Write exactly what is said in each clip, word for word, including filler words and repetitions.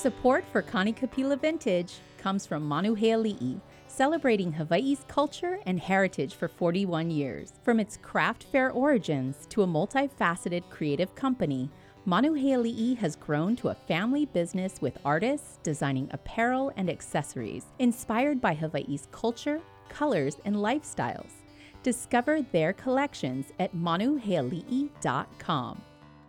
Support for Kanikapila Vintage comes from Manuheali'i, celebrating Hawaii's culture and heritage for forty-one years. From its craft fair origins to a multifaceted creative company, Manuheali'i has grown to a family business with artists designing apparel and accessories inspired by Hawaii's culture, colors, and lifestyles. Discover their collections at manuheali'i dot com.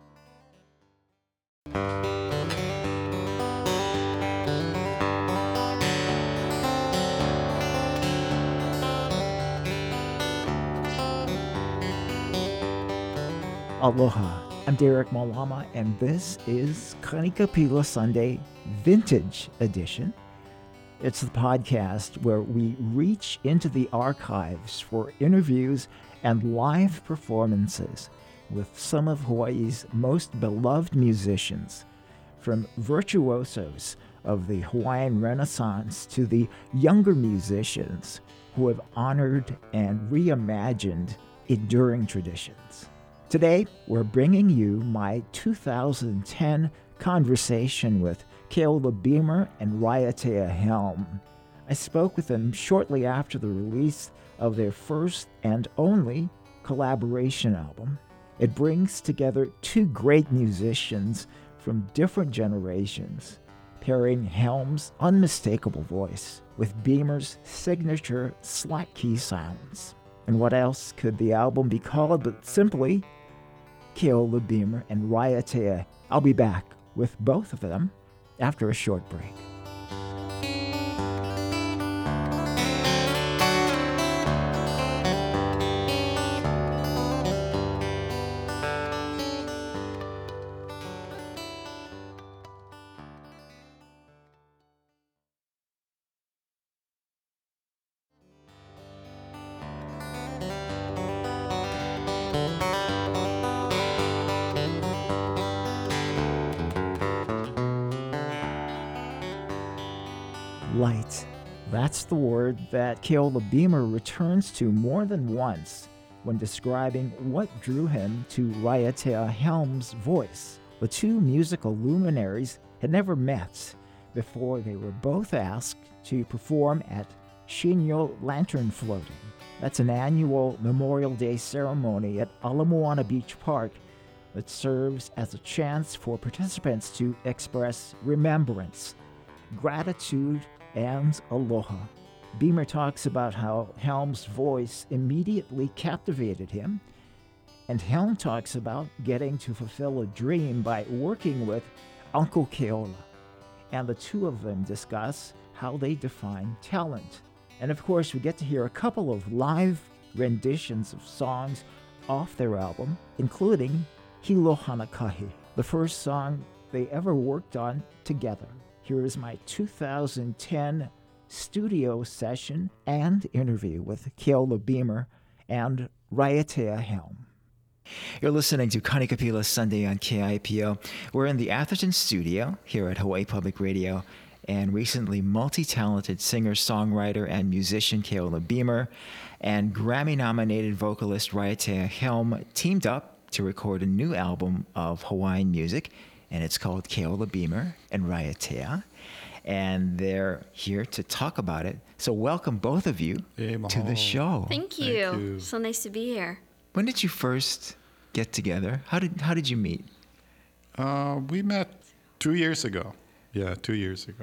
Aloha, I'm Derek Malama, and this is Kanikapila Sunday Vintage Edition. It's the podcast where we reach into the archives for interviews and live performances with some of Hawaii's most beloved musicians, from virtuosos of the Hawaiian Renaissance to the younger musicians who have honored and reimagined enduring traditions. Today, we're bringing you my two thousand ten conversation with Keola Beamer and Raiatea Helm. I spoke with them shortly after the release of their first and only collaboration album. It brings together two great musicians from different generations, pairing Helm's unmistakable voice with Beamer's signature slack key sounds. And what else could the album be called but simply Keola Beamer and Raiatea? I'll be back with both of them after a short break. Light. That's the word that Keola Beamer returns to more than once when describing what drew him to Raiatea Helm's voice. The two musical luminaries had never met before they were both asked to perform at Shinyo Lantern Floating. That's an annual Memorial Day ceremony at Ala Moana Beach Park that serves as a chance for participants to express remembrance, gratitude, and aloha. Beamer talks about how Helm's voice immediately captivated him, and Helm talks about getting to fulfill a dream by working with Uncle Keola. And the two of them discuss how they define talent. And of course, we get to hear a couple of live renditions of songs off their album, including Hilo Hanakahi, the first song they ever worked on together. Here is my two thousand ten studio session and interview with Keola Beamer and Raiatea Helm. You're listening to Kanikapila Sunday on K I P O. We're in the Atherton studio here at Hawaii Public Radio, and recently multi-talented singer-songwriter and musician Keola Beamer and Grammy-nominated vocalist Raiatea Helm teamed up to record a new album of Hawaiian music, and it's called Keola Beamer and Raiatea, and they're here to talk about it. So welcome both of you hey, to the show. Thank you. Thank you. So nice to be here. When did you first get together? How did how did you meet? Uh, we met two years ago. Yeah, two years ago.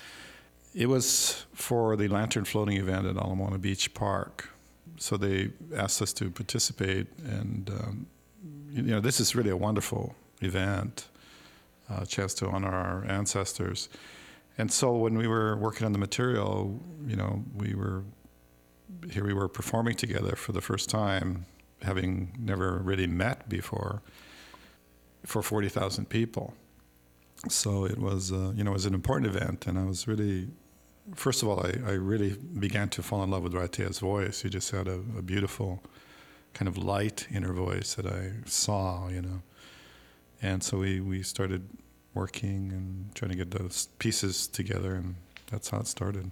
It was for the Lantern Floating event at Ala Moana Beach Park. So they asked us to participate, and um, you know, this is really a wonderful event. A chance to honor our ancestors. And so when we were working on the material, you know, we were, here we were performing together for the first time, having never really met before, for forty thousand people. So it was, uh, you know, it was an important event, and I was really, first of all, I, I really began to fall in love with Raiatea's voice. She just had a, a beautiful kind of light in her voice that I saw, you know. And so we, we started working and trying to get those pieces together, and that's how it started.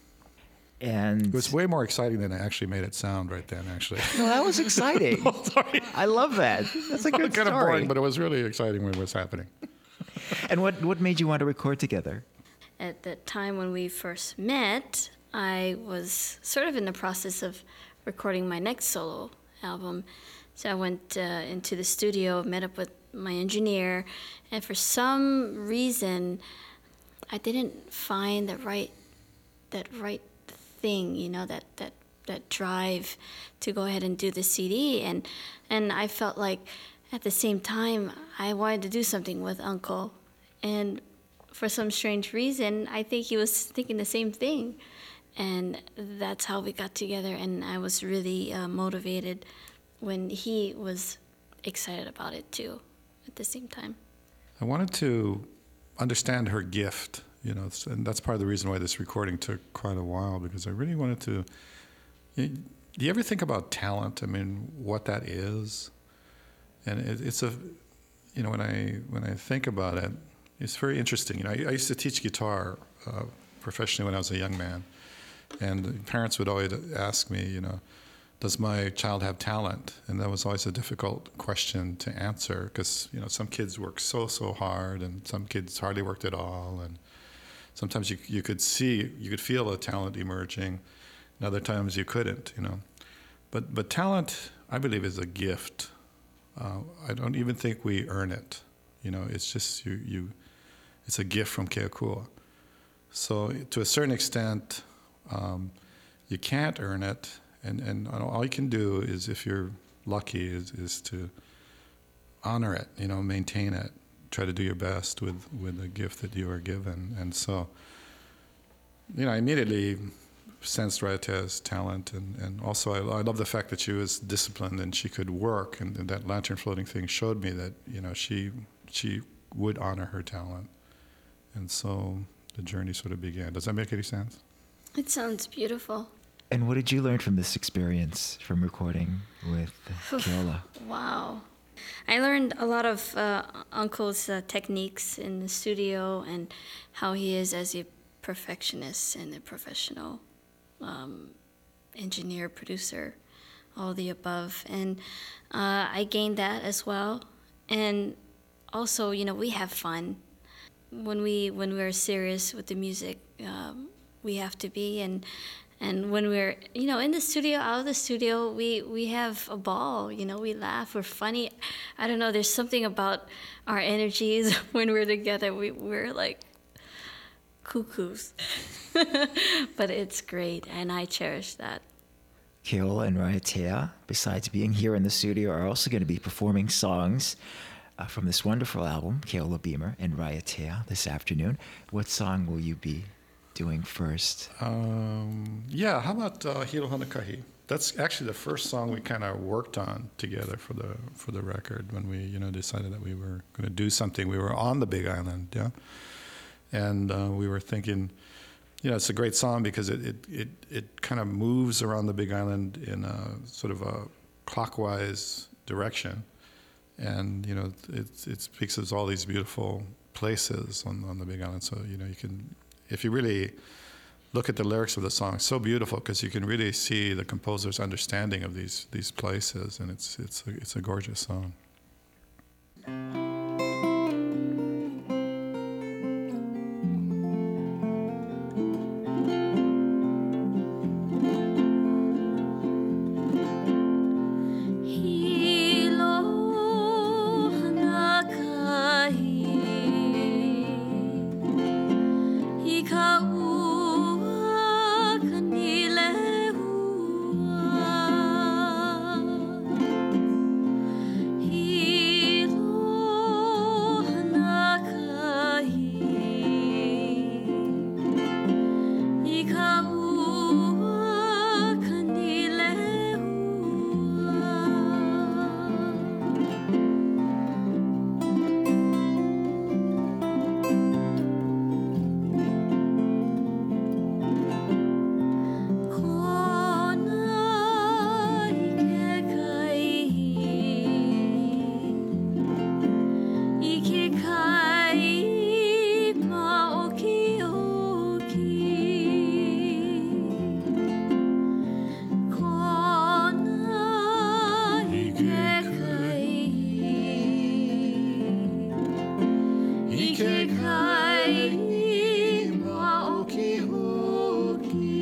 And it was way more exciting than I actually made it sound right then, actually. No, that was exciting. Oh, sorry. I love that. That's a good kind story. of boring, but it was really exciting when it was happening. And what, what made you want to record together? At the time when we first met, I was sort of in the process of recording my next solo album. So I went uh, into the studio, met up with my engineer, and for some reason, I didn't find the right, that right thing, you know, that, that, that drive to go ahead and do the C D. And, and I felt like at the same time, I wanted to do something with Uncle. And for some strange reason, I think he was thinking the same thing. And that's how we got together, and I was really uh, motivated when he was excited about it too at the same time. I wanted to understand her gift, you know, and that's part of the reason why this recording took quite a while, because I really wanted to. You, do you ever think about talent? I mean, what that is? And it, it's a, you know, when I when I think about it, it's very interesting. You know, I, I used to teach guitar uh, professionally when I was a young man. And parents would always ask me, you know, does my child have talent? And that was always a difficult question to answer, because, you know, some kids work so, so hard, and some kids hardly worked at all. And sometimes you you could see, you could feel a talent emerging, and other times you couldn't, you know. But but talent, I believe, is a gift. Uh, I don't even think we earn it. You know, it's just you, you it's a gift from Keakua. So to a certain extent, Um, you can't earn it, and, and all you can do is, if you're lucky, is, is to honor it, you know, maintain it, try to do your best with, with the gift that you are given. And so, you know, I immediately sensed Raiatea's talent, and, and also I, I love the fact that she was disciplined and she could work, and, and that lantern floating thing showed me that, you know, she she would honor her talent. And so the journey sort of began. Does that make any sense? It sounds beautiful. And what did you learn from this experience, from recording with Keola? Wow. I learned a lot of uh, Uncle's uh, techniques in the studio, and how he is as a perfectionist and a professional um, engineer, producer, all the above. And uh, I gained that as well. And also, you know, we have fun. When we when we're serious with the music, um, we have to be, and and when we're, you know, in the studio, out of the studio, we we have a ball, you know, we laugh, we're funny. I don't know, there's something about our energies when we're together. We, we're like cuckoos. But it's great, and I cherish that. Keola and Raiatea, besides being here in the studio, are also going to be performing songs uh, from this wonderful album, Keola Beamer and Raiatea, this afternoon. What song will you be doing first? Um, yeah, how about uh, Hilo Hanakahi? That's actually the first song we kind of worked on together for the for the record, when we, you know, decided that we were going to do something. We were on the Big Island, yeah, and uh, we were thinking, you know, it's a great song because it it it, it kind of moves around the Big Island in a sort of a clockwise direction, and you know, it it speaks of all these beautiful places on on the Big Island. So you know, you can, if you really look at the lyrics of the song, it's so beautiful because you can really see the composer's understanding of these these places, and it's it's a, it's a gorgeous song. He Ike kai maoki hoki.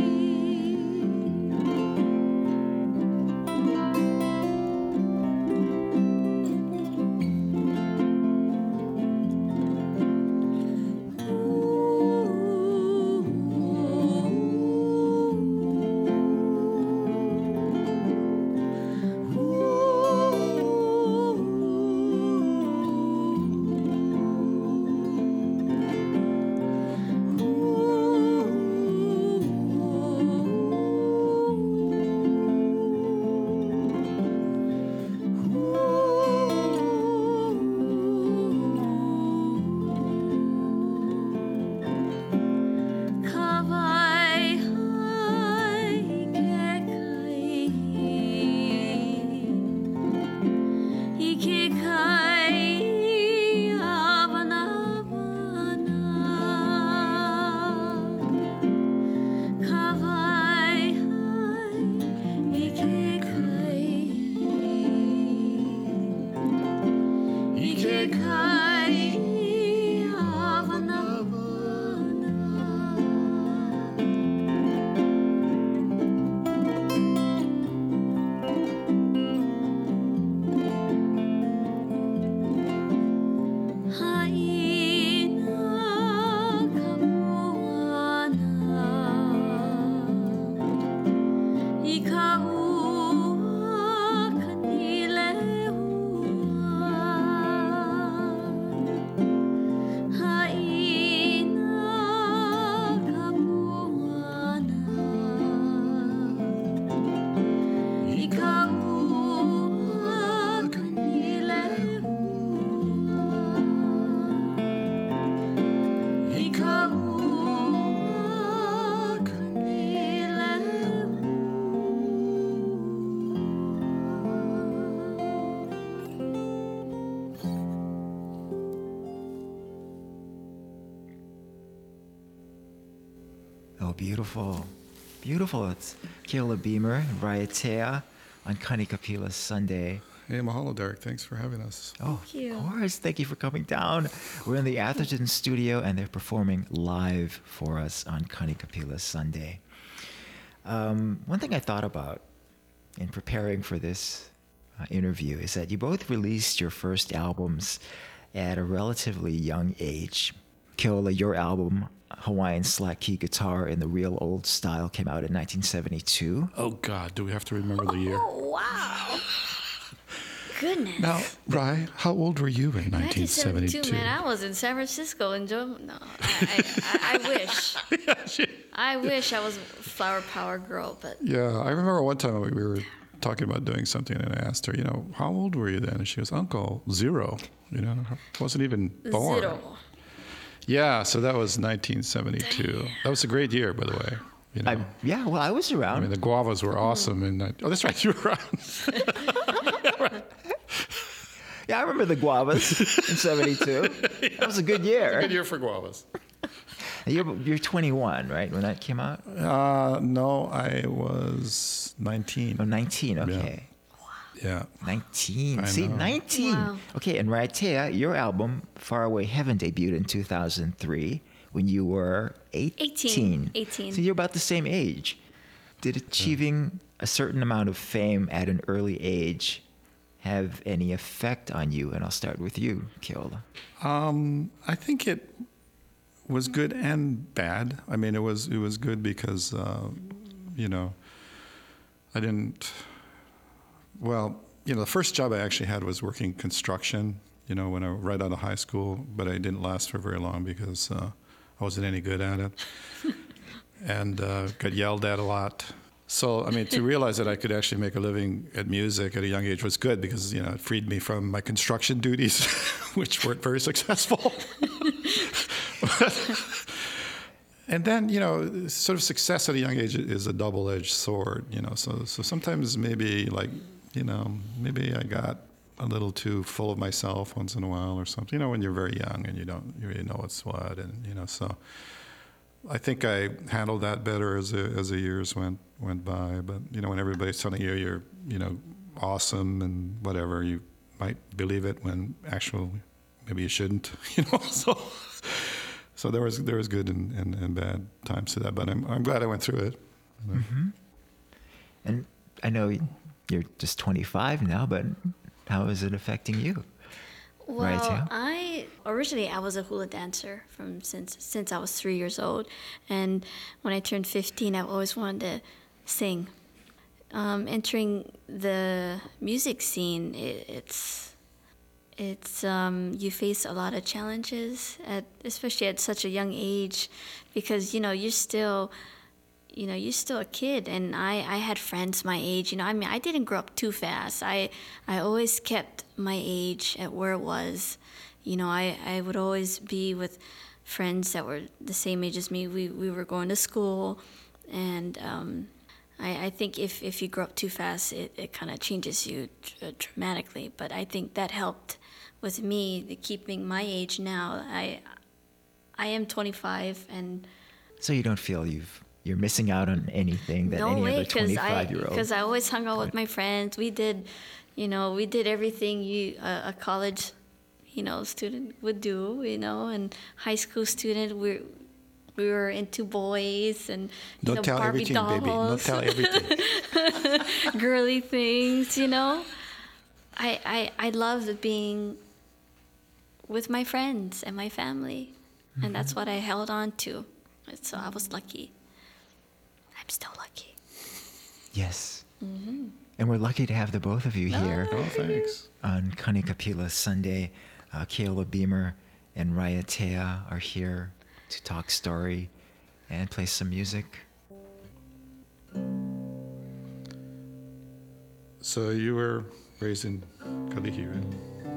Oh, beautiful. Beautiful. It's Keola Beamer and Raiatea on Kanikapila Sunday. Hey, mahalo, Derek. Thanks for having us. Oh, Thank you. of course. Thank you for coming down. We're in the Atherton studio, and they're performing live for us on Kanikapila Sunday. Um, one thing I thought about in preparing for this uh, interview is that you both released your first albums at a relatively young age. Keola, your album, Hawaiian Slack Key Guitar in the Real Old Style, came out in nineteen seventy-two. Oh, God, do we have to remember the year? Oh, wow. Goodness. Now, Rai, how old were you in nineteen seventy-two? Man, I was in San Francisco enjoying. No, I, I, I, I wish. yeah, she, I wish I was a flower power girl, but yeah, I remember one time we were talking about doing something, and I asked her, you know, how old were you then? And she goes, Uncle, zero. You know, I wasn't even born. zero. Yeah, so that was nineteen seventy-two. That was a great year, by the way. You know, I, yeah, well, I was around. I mean, the guavas were awesome. And I, oh, that's right, you were around. Yeah, I remember the guavas in seventy-two. Yeah. That was a good year. Good year for guavas. You're, you're twenty-one, right, when that came out? Uh, no, I was nineteen. Oh, nineteen, okay. Yeah. nineteen. I See, know. nineteen. Wow. Okay, and Raiatea, your album, Faraway Heaven, debuted in two thousand three when you were eighteen. eighteen. eighteen. So you're about the same age. Did achieving a certain amount of fame at an early age have any effect on you? And I'll start with you, Keola. Um, I think it was good and bad. I mean, it was it was good because, uh, you know, I didn't. Well, you know, the first job I actually had was working construction. You know, when I right out of high school, but I didn't last for very long because uh, I wasn't any good at it, and uh, got yelled at a lot. So, I mean, to realize that I could actually make a living at music at a young age was good because, you know, it freed me from my construction duties, which weren't very successful. And then, you know, sort of success at a young age is a double-edged sword, you know. So, so sometimes maybe, like, you know, maybe I got a little too full of myself once in a while or something. You know, when you're very young and you don't you really know what's what, and you know, so I think I handled that better as the, as the years went went by. But you know, when everybody's telling you you're you know awesome and whatever, you might believe it when actually maybe you shouldn't, you know. So, so there was there was good and, and, and bad times to that, but I'm I'm glad I went through it. You know? Mm-hmm. And I know you're just twenty-five now, but how is it affecting you? Well, Right, yeah. I originally I was a hula dancer from since since I was three years old, and when I turned fifteen, I always wanted to sing. Um, entering the music scene, it, it's it's um, you face a lot of challenges, at, especially at such a young age, because you know you're still. You know, you're still a kid, and I, I had friends my age. You know, I mean, I didn't grow up too fast. I I always kept my age at where it was. You know, I, I would always be with friends that were the same age as me. We we were going to school, and um, I, I think if, if you grow up too fast, it, it kind of changes you dr- dramatically. But I think that helped with me, the keeping my age now. I I am twenty-five, and So you don't feel you've you're missing out on anything that no any way, other because I twenty-five-year-old. because I always hung out with my friends. We did, you know, we did everything you uh, a college, you know, student would do. You know, and high school student we we were into boys and you Don't know, tell Barbie everything, dolls, baby. Don't tell everything. girly things. You know, I I I loved being with my friends and my family, mm-hmm. and that's what I held on to. So I was lucky. I'm still lucky. Yes. Mm-hmm. And we're lucky to have the both of you here Oh, thanks. on Kanikapila Sunday. Uh, Keola Beamer and Raiatea are here to talk story and play some music. So you were raised in Kalihi, right?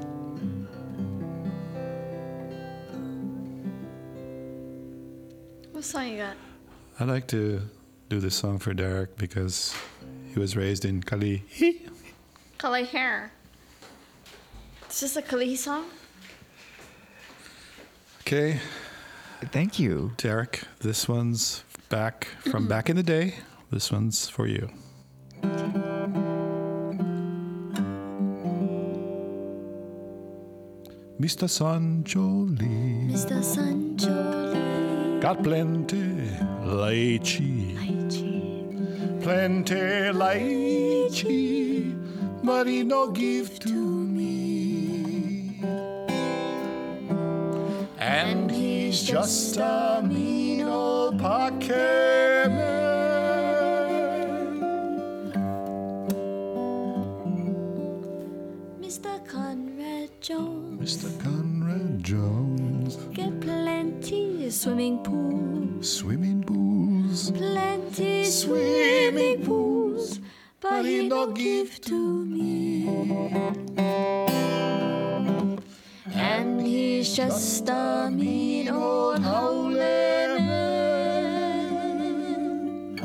What song you got? I like to do this song for Derek because he was raised in Kalihi. Kalihi. It's just a Kalihi song? Okay, Thank you. Derek, this one's back from back in the day. This one's for you. Mister Sanjoli Mister Sanjoli. got plenty lychee, plenty lychee, but he no give to me. And he's just a mean old pocket man. Mister Conrad Jones. Mister Conrad Jones, Get plenty swimming pools. swimming pools, Plenty swimming swimming pools. But he no don't give to me. And he's just a mean old holy man.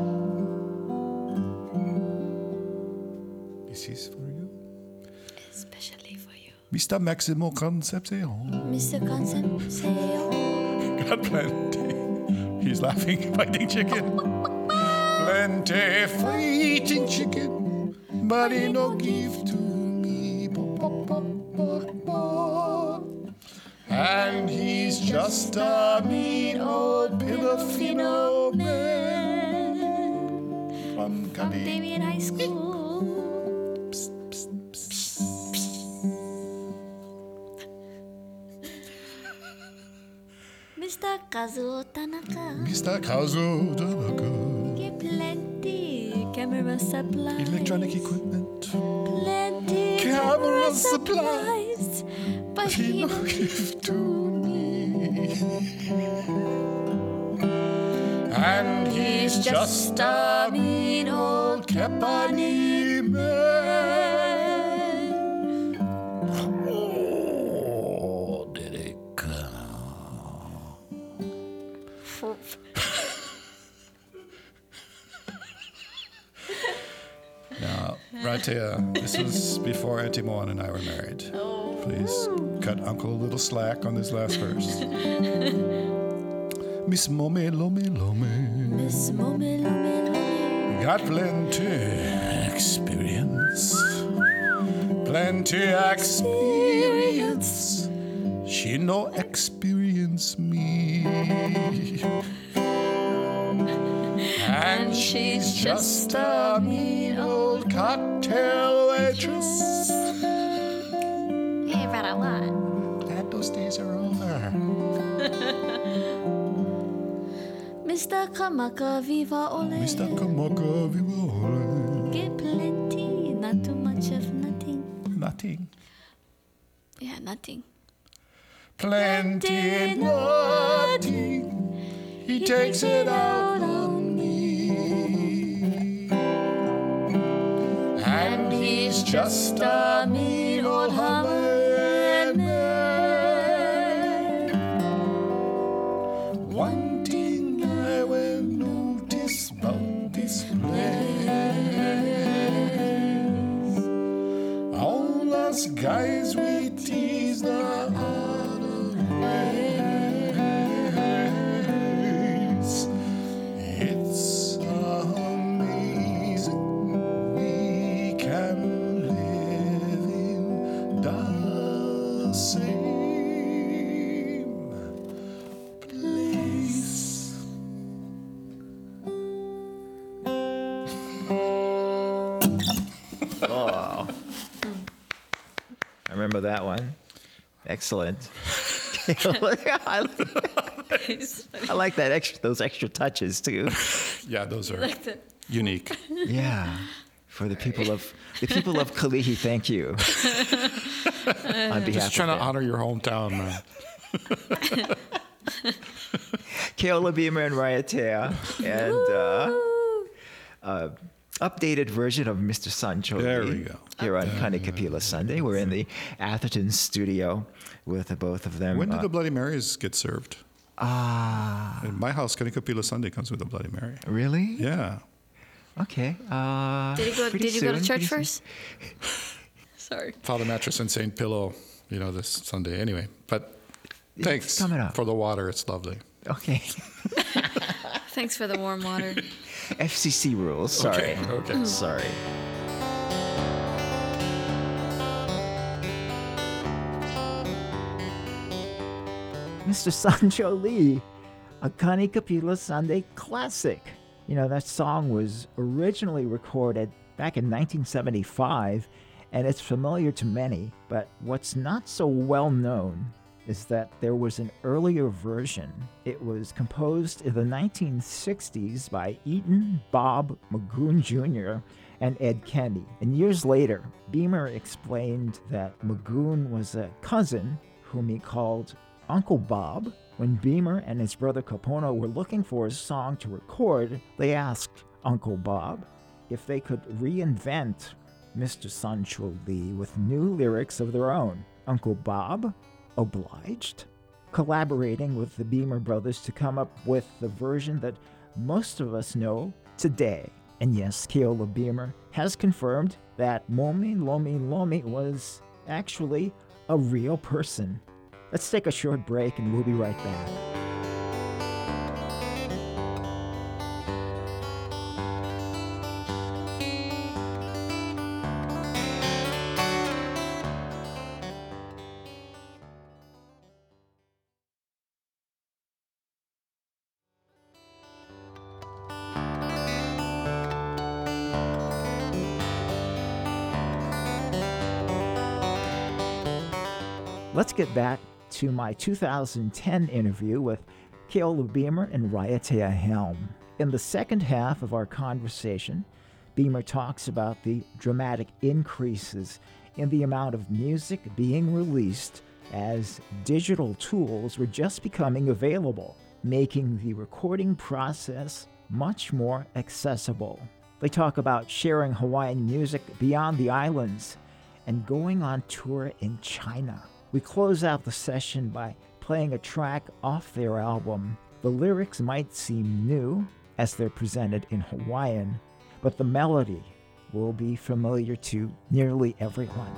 This is for you. Especially for you. Mister Maximo Concepcion Mister Concepcion. got plenty. He's laughing, fighting chicken. Plenty fighting chicken, but he no give to me. Bo, bo, bo, bo, bo. And he's just a mean old Pilafino man from From Cali. Damien High School. Mister Kazuo Tanaka. Mister Kazuo Tanaka. Get plenty camera supplies. Electronic equipment. Plenty Camera supplies. But He he no don't give to me. And he's just a mean old Kepani man. Oh, did it Now, Raiatea, this was before Auntie Moana and I were married. Oh. Please cut Uncle a little slack on this last verse. Miss Mommy Lome Lome Miss Mommy Lome Lome. got plenty experience, plenty experience, she no experience me. And she's just a mean old cocktail waitress. Hey, I read a lot. Glad those days are over. Mister Kamaka Viva Ole. Mister Kamaka Viva Ole. Get plenty, not too much of nothing. Nothing. Yeah, nothing. Plenty and nothing. He takes it out on me. And he's just a mean old Hawaiian man. One thing I will notice about this place. All us guys, we tease the other race. It's amazing we can live in the same place. Oh. I remember that one. Excellent. I, I like that extra, those extra touches too. Yeah, those are Like the- unique. Yeah, for the people of the people of Kalihi, thank you. On behalf Just trying of to them. honor your hometown, man. Keola Beamer and Raiatea, and uh, uh, updated version of Mister Sancho There Lee we go. here on Kanikapila Sunday. We're in the Atherton studio with the both of them. When do Uh, the Bloody Marys get served? Ah, In my house, Kanikapila Sunday comes with a Bloody Mary. really? Yeah. Okay. Uh, Did you go? pretty Did you go to soon, church pretty soon. first? Sorry. Father Mattress and Saint Pillow, you know, this Sunday. Anyway, but It's thanks coming up. for the water. It's lovely. Okay. Thanks for the warm water. F C C rules. Sorry. Okay, okay. Sorry. Mister Sancho Lee, a Kanikapila Sunday classic. You know, that song was originally recorded back in nineteen seventy-five, and it's familiar to many, but what's not so well known is that there was an earlier version. It was composed in the nineteen sixties by Eaton Bob Magoon Junior and Ed Kenny. And years later, Beamer explained that Magoon was a cousin whom he called Uncle Bob. When Beamer and his brother Kapono were looking for a song to record, they asked Uncle Bob if they could reinvent Mister Sancho Lee with new lyrics of their own. Uncle Bob obliged, collaborating with the Beamer brothers to come up with the version that most of us know today. And yes, Keola Beamer has confirmed that Momi Lomi Lomi was actually a real person. Let's take a short break and we'll be right back. Let's get back to my two thousand ten interview with Keola Beamer and Raiatea Helm. In the second half of our conversation, Beamer talks about the dramatic increases in the amount of music being released as digital tools were just becoming available, making the recording process much more accessible. They talk about sharing Hawaiian music beyond the islands and going on tour in China. We close out the session by playing a track off their album. The lyrics might seem new as they're presented in Hawaiian, but the melody will be familiar to nearly everyone.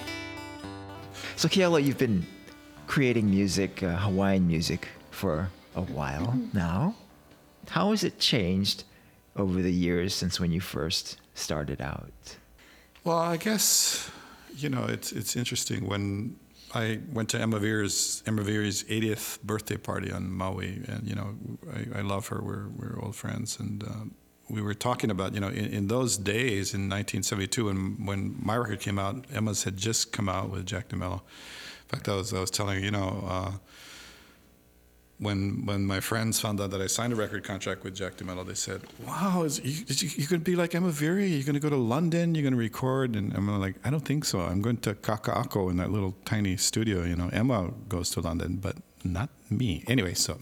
So Keola, you've been creating music, uh, Hawaiian music, for a while now. How has it changed over the years since when you first started out? Well, I guess, you know, it's it's interesting. When I went to Emma Veer's Emma Veer's eightieth birthday party on Maui, and you know, I, I love her. We're we're old friends, and uh, we were talking about, you know, in, in those days in nineteen seventy-two, when when my record came out, Emma's had just come out with Jack DeMello. In fact, I was I was telling her, you know, uh, when when my friends found out that I signed a record contract with Jack DeMello, they said, "Wow, is, you, is you, you're going to be like Emma Veer? You're going to go to London? You're going to record?" And I'm like, "I don't think so. I'm going to Kaka'ako in that little tiny studio. You know, Emma goes to London, but not me." Anyway, so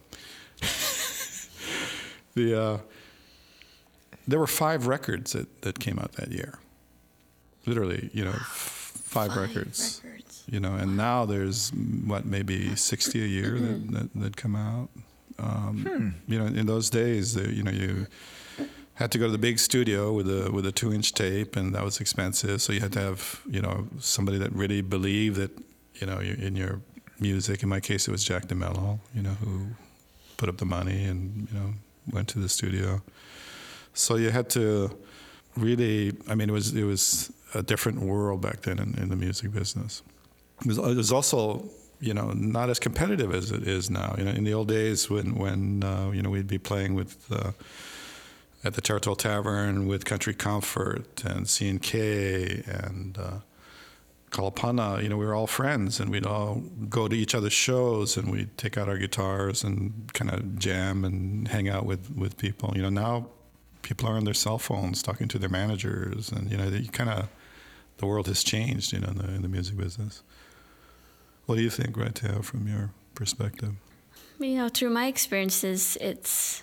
the uh, there were five records that, that came out that year. Literally, you know, f- five, Five records. records. You know, and now there's what, maybe sixty a year that, that, that come out. Um, Hmm. You know, in those days, the, you know, you had to go to the big studio with a with a two inch tape, and that was expensive. So you had to have, you know, somebody that really believed that, you know, you- in your music. In my case, it was Jack DeMello, you know, who put up the money and, you know, went to the studio. So you had to really, I mean, it was it was a different world back then in, in the music business. It was, it was also, you know, not as competitive as it is now. You know, in the old days when when uh, you know, we'd be playing with uh, at the Territorial Tavern with Country Comfort and C and K and uh, Kalapana, you know, we were all friends, and we'd all go to each other's shows, and we'd take out our guitars and kind of jam and hang out with, with people. You know, now people are on their cell phones talking to their managers, and, you know, you kind of, the world has changed, you know, in the, in the music business. What do you think, Raitea, from your perspective? You know, through my experiences, it's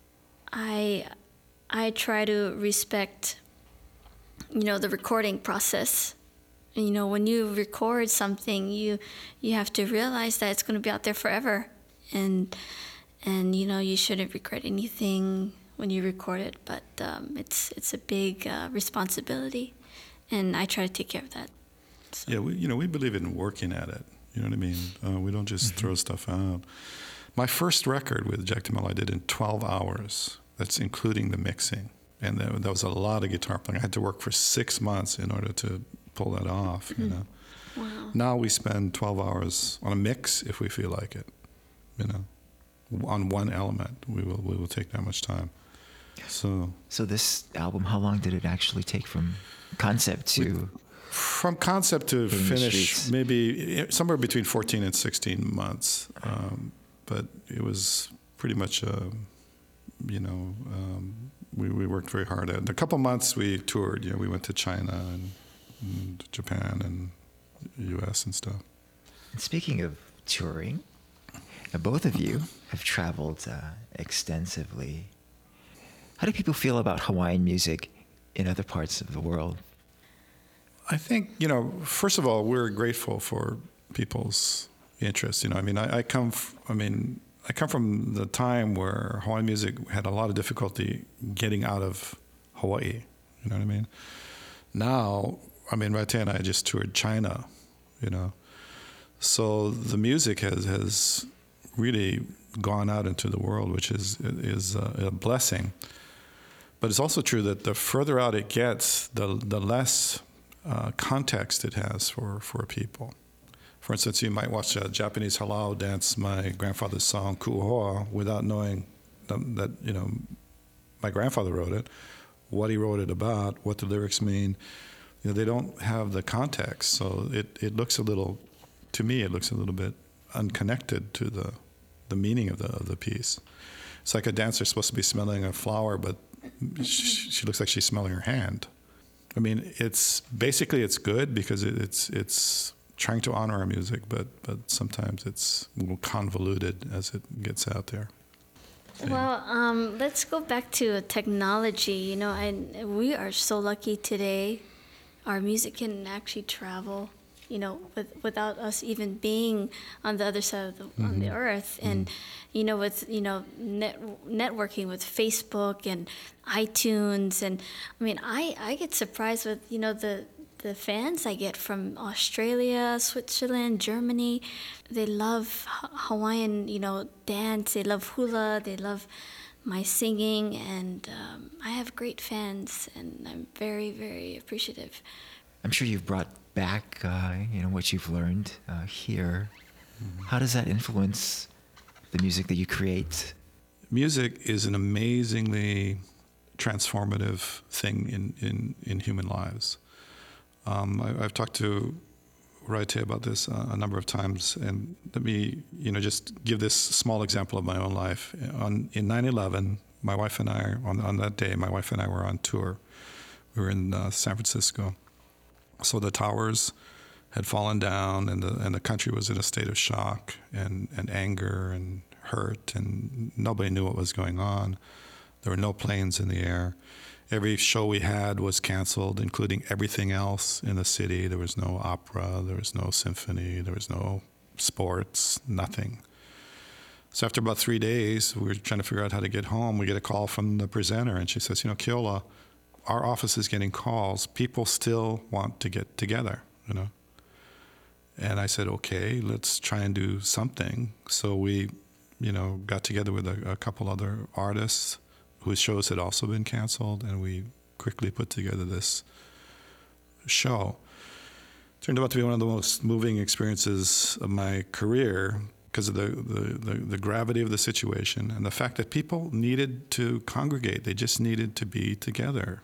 I I try to respect, you know, the recording process. You know, when you record something, you you have to realize that it's going to be out there forever, and and you know, you shouldn't regret anything when you record it. But um, it's it's a big uh, responsibility, and I try to take care of that. So. Yeah, we, you know, we believe in working at it. You know what I mean? Uh, we don't just mm-hmm. throw stuff out. My first record with Jack DeMello I did in twelve hours. That's including the mixing. And that, that was a lot of guitar playing. I had to work for six months in order to pull that off, you know. Wow. Now we spend twelve hours on a mix if we feel like it, you know. On one element, we will we will take that much time. So So this album, how long did it actually take from concept to... We, From concept to finish, maybe somewhere between fourteen and sixteen months. Um, but it was pretty much, uh, you know, um, we, we worked very hard at it. A couple months we toured. You know, we went to China and, and Japan and U S and stuff. And speaking of touring, uh, both of you have traveled uh, extensively. How do people feel about Hawaiian music in other parts of the world? I think, you know, first of all, we're grateful for people's interest. You know, I mean, I, I come, f- I mean, I come from the time where Hawaiian music had a lot of difficulty getting out of Hawaii. You know what I mean? Now, I mean, Raitea and I just toured China. You know, so the music has has really gone out into the world, which is is a, a blessing. But it's also true that the further out it gets, the the less Uh, context it has for, for people. For instance, you might watch a Japanese halau dance my grandfather's song Ku'uhoa without knowing that, that, you know, my grandfather wrote it, what he wrote it about, what the lyrics mean. You know, they don't have the context, so it, it looks a little, to me, it looks a little bit unconnected to the the meaning of the of the piece. It's like a dancer supposed to be smelling a flower, but she, she looks like she's smelling her hand. I mean, it's basically it's good because it, it's it's trying to honor our music, but but sometimes it's a little convoluted as it gets out there. Well, um, let's go back to technology. You know, and we are so lucky today. Our music can actually travel, you know, with, without us even being on the other side of the, mm-hmm. on the earth. And, mm-hmm. you know, with, you know, net, networking with Facebook and iTunes. And, I mean, I, I get surprised with, you know, the the fans I get from Australia, Switzerland, Germany. They love Ha- Hawaiian, you know, dance. They love hula. They love my singing, and um, I have great fans, and I'm very, very appreciative. I'm sure you've brought back, uh, you know, what you've learned uh, here. Mm-hmm. How does that influence the music that you create? Music is an amazingly transformative thing in, in, in human lives. Um, I, I've talked to Raiatea about this uh, a number of times, and let me, you know, just give this small example of my own life. On, in nine eleven, my wife and I, on, on that day, my wife and I were on tour. We were in uh, San Francisco. So the towers had fallen down, and the and the country was in a state of shock and, and anger and hurt, and nobody knew what was going on. There were no planes in the air. Every show we had was canceled, including everything else in the city. There was no opera, there was no symphony, there was no sports, nothing. So after about three days, we were trying to figure out how to get home. We get a call from the presenter, and she says, you know, Keola, our office is getting calls. People still want to get together, you know. And I said, okay, let's try and do something. So we, you know, got together with a, a couple other artists whose shows had also been canceled, and we quickly put together this show. It turned out to be one of the most moving experiences of my career because of the, the, the, the gravity of the situation and the fact that people needed to congregate. They just needed to be together.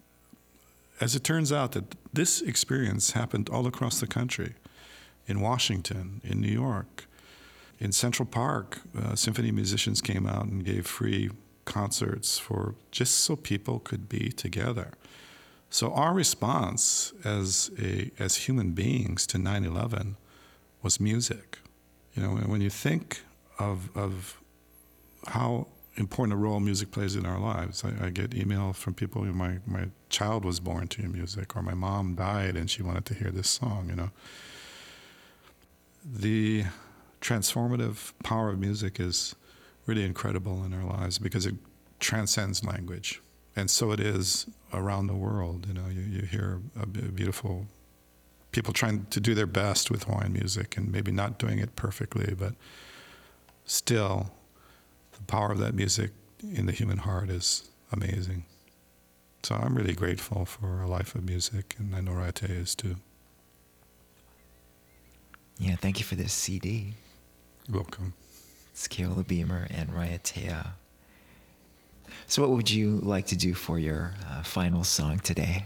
As it turns out, that this experience happened all across the country, in Washington, in New York. In Central Park, uh, symphony musicians came out and gave free concerts for just so people could be together. So our response as a as human beings to nine eleven was music. You know, when you think of of how important a role music plays in our lives, I, I get email from people. My my child was born to music, or my mom died and she wanted to hear this song. You know, the transformative power of music is really incredible in our lives because it transcends language. And so it is around the world. You know, you, you hear a beautiful people trying to do their best with Hawaiian music and maybe not doing it perfectly, but still the power of that music in the human heart is amazing. So I'm really grateful for a life of music, and I know Raiatea is too. Yeah, thank you for this C D. You're welcome. It's Keola Beamer and Raiatea. So what would you like to do for your uh, final song today?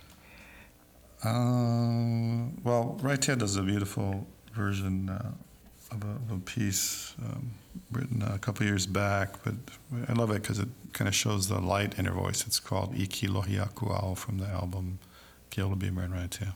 Uh, well, Raiatea does a beautiful version uh, of, a, of a piece um, written a couple years back, but I love it because it kind of shows the light in her voice. It's called Iki Lohi Aku Ao from the album Keola Beamer and Raiatea.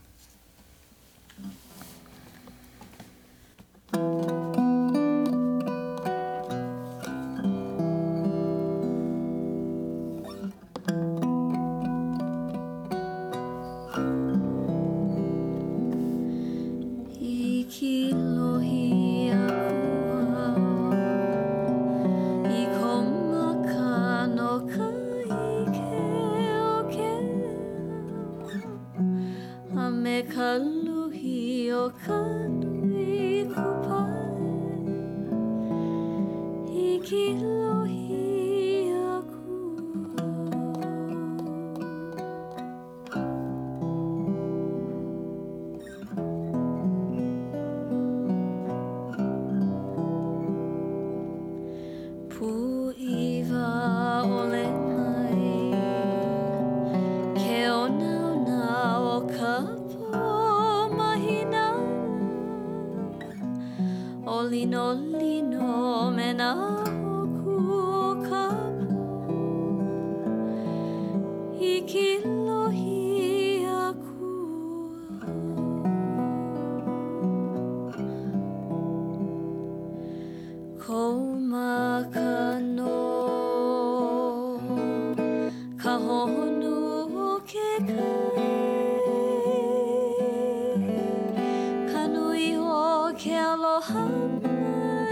Aloha.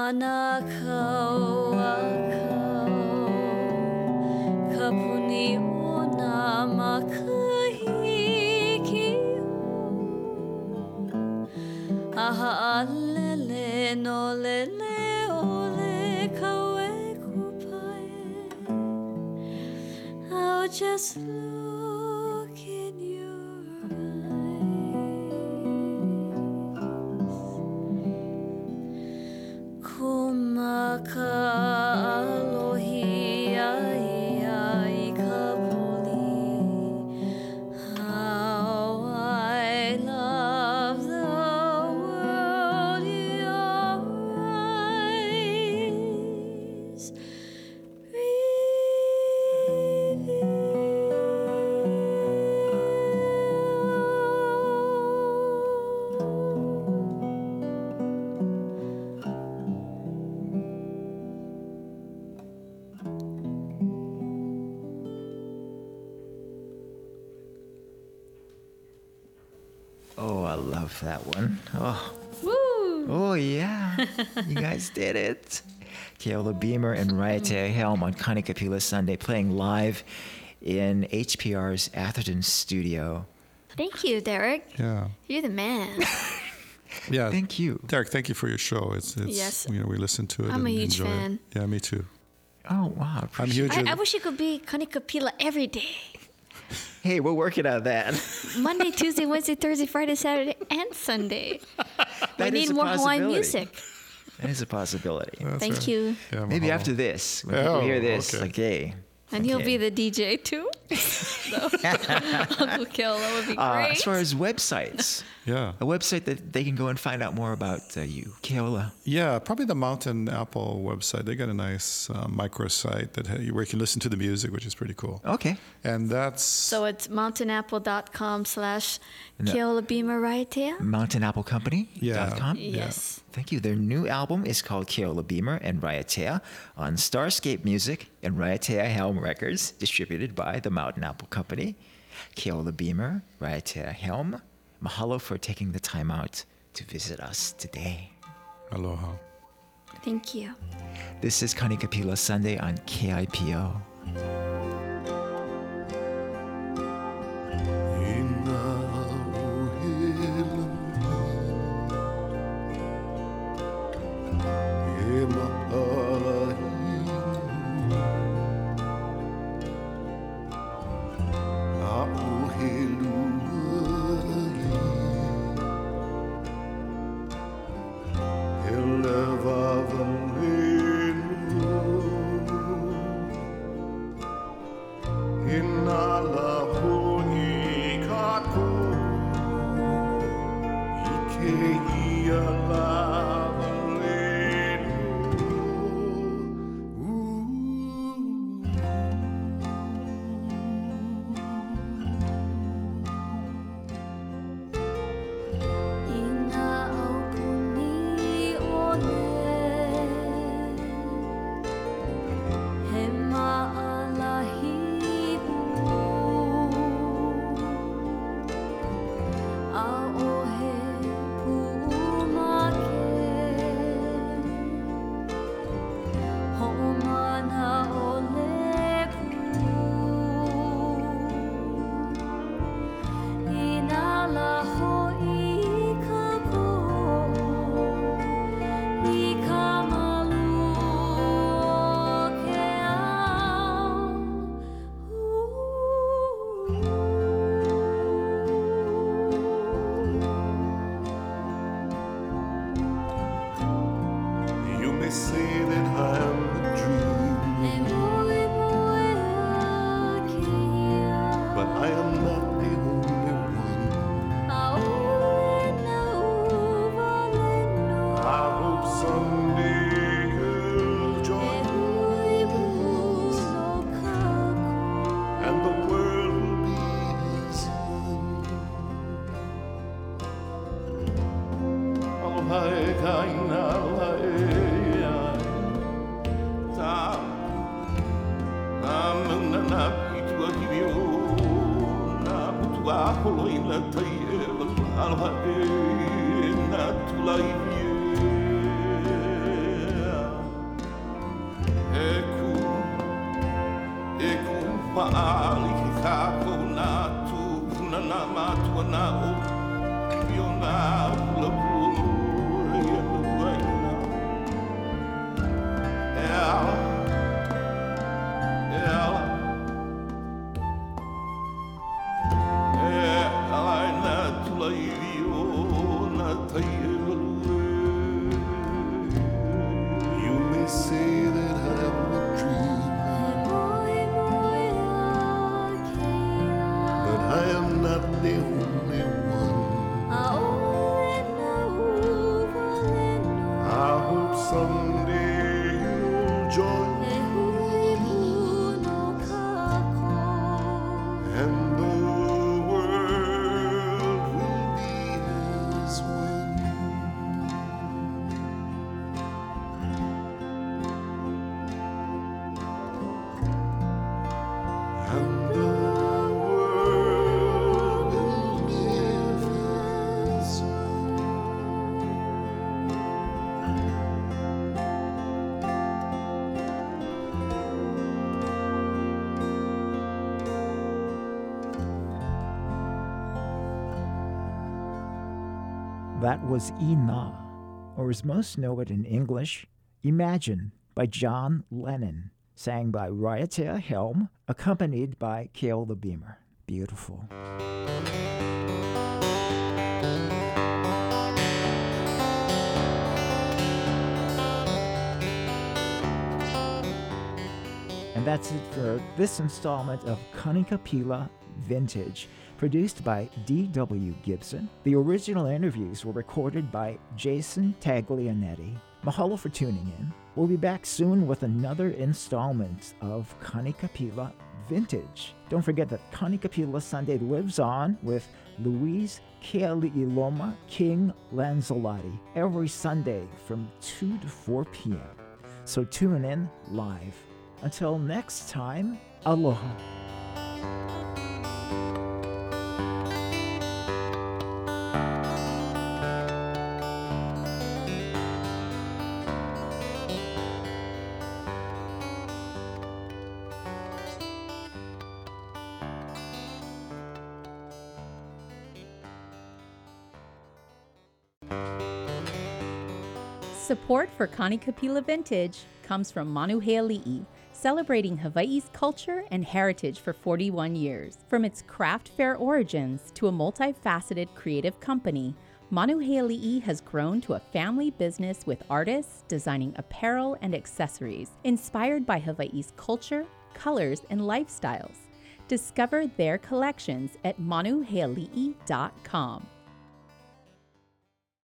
Just look in your eyes. Kumaka alohi ai ai kapoli. How I love the world, your eyes. Oh, I love that one. Oh, Woo! oh yeah. You guys did it. Keola Beamer and Raiatea Helm on Kanikapila Sunday, playing live in H P R's Atherton studio. Thank you, Derek. Yeah. You're the man. Yeah. Thank you. Derek, thank you for your show. It's, it's Yes. you know, we listen to it I'm and a huge enjoy fan. it. Yeah, me too. Oh, wow. I'm appreciate- huge. I, I wish you could be Kanikapila every day. Hey, we're working on that. Monday, Tuesday, Wednesday, Thursday, Friday, Saturday, and Sunday. we That is need a more Hawaiian possibility. music. That is a possibility. That's Thank right. you. Yeah, Maybe mahalo. after this, when Oh, people hear this, okay. like, hey. And he'll okay. be the D J too. So, Uncle Kel, that would be Uh, great. as far as websites, Yeah. a website that they can go and find out more about uh, you, Keola. Yeah, probably the Mountain Apple website. They got a nice uh, microsite that ha- where you can listen to the music, which is pretty cool. Okay. And that's So it's mountainapple.com slash No. Keola Beamer Raiatea. mountain apple company Yeah. dot com. Yes. Thank you. Their new album is called Keola Beamer and Raiatea on Starscape Music and Raiatea Helm Records, distributed by the Mountain Apple Company. Keola Beamer, Raiatea Helm, mahalo for taking the time out to visit us today. aloha. Thank you. This is Kanikapila Sunday on K I P O. Ina aupuni ole he maalahi a o he puumake homana ole ina la hoi ka ko I ka malu ke ao You may say that I am a dream, e mui mui a kia but I am not the only one. a ule na uvale no I hope someday you'll e join hui mus no kako and the world will be his home. Aloha e ka ina, aloha e ai. Tā, nā mauna nā pitua hiwi o, nā putua holo i na tai e aloha e nā tula iwi e. You may say that I'm a dreamer, but I am not the only one. I hope someday you'll join me and the world will be as one. And the world will live as one. That was Ina, or as most know it in English, Imagine by John Lennon, sang by Raiatea Helm, accompanied by Keola Beamer. Beautiful. And that's it for this installment of Kanikapila Vintage, produced by D W Gibson. The original interviews were recorded by Jason Taglianetti. Mahalo for tuning in. We'll be back soon with another installment of Kanikapila Vintage. Don't forget that Kanikapila Sunday lives on with Louise Keali'iloma King Lanzolati every Sunday from two to four p.m. So tune in live. Until next time, aloha. Support for Kanikapila Vintage comes from Manuheali'i, celebrating Hawaii's culture and heritage for forty-one years. From its craft fair origins to a multifaceted creative company, Manuheali'i has grown to a family business with artists designing apparel and accessories inspired by Hawaii's culture, colors, and lifestyles. Discover their collections at manuheali'i dot com.